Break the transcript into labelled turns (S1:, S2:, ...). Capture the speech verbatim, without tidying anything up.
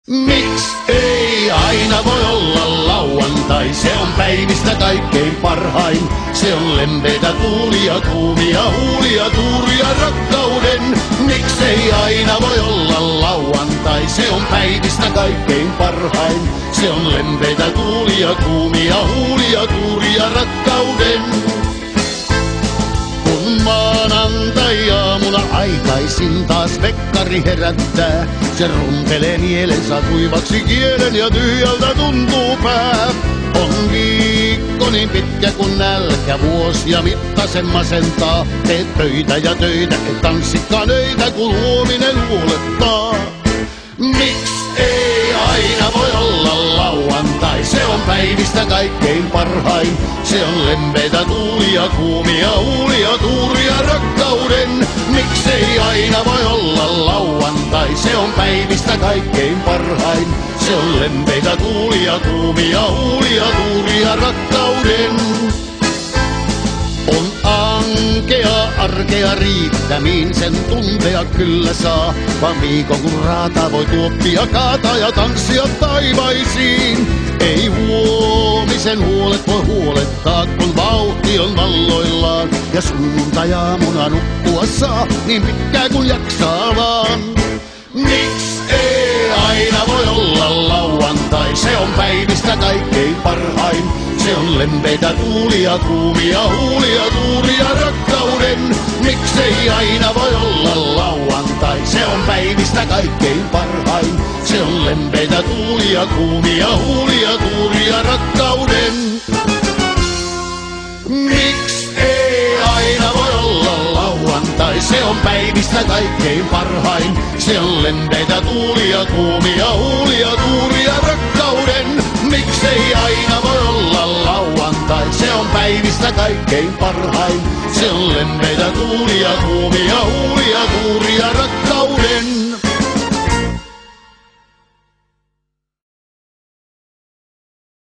S1: Miks ei aina voi olla lauantai? Se on päivistä kaikkein parhain. Se on lempeitä tuulia, kuumia huulia, tuuria rakkauden. Miks ei aina voi olla lauantai? Se on päivistä kaikkein parhain. Se on lempeitä tuulia, kuumia huulia, tuuria rakkauden. Kun maanantai-aamuna aikaisin taas vekkari herättää, se runtelee mielensä kuivaksi kielen ja tyhjältä tuntuu pää. On viikko niin pitkä kun nälkä vuosia mittaisen masentaa. Teet töitä ja töitä, et tanssikaan öitä kun huominen huolettaa. Miks ei aina voi olla lauantai? Se on päivistä kaikkein parhain. Se on lempeitä tuulia, kuumia huulia, tuuria rakkauden. Miksei aina voi olla lauantai? Se on päivistä kaikkein parhain. Se on lempeitä tuulia, kuumia huulia, tuuria rakkauden. On ankea arkea riittämiin, sen tuntea kyllä saa. Vaan viikon kun raata voi tuoppia kaataa ja tanssia taivaisiin. Ei huomisen huolet voi huolettaa, kun vauhti on valloillaan. Ja sunnuntai-aamuna nukkua saa, niin pitkään kun jaksaa vaan. Miks ei aina voi olla lauantai? Se on päivistä kaikkein parhain. Se on lempeitä tuulia, kuumia huulia, tuuria rakkauden. Miksei aina voi olla lauantai? Se on päivistä kaikkein parhain. Se on lempeitä tuulia, kuumia huulia, tuuria rakkauden. Miks ei aina voi olla lauantai? Se on päivistä kaikkein parhain. Se on lempeitä tuulia, kuumia huulia, tuuria rakkauden. Miksei aina voi olla lauantai? Se on päivistä kaikkein parhain. Se on lempeitä tuulia, kuumia huulia, tuuria rakkauden.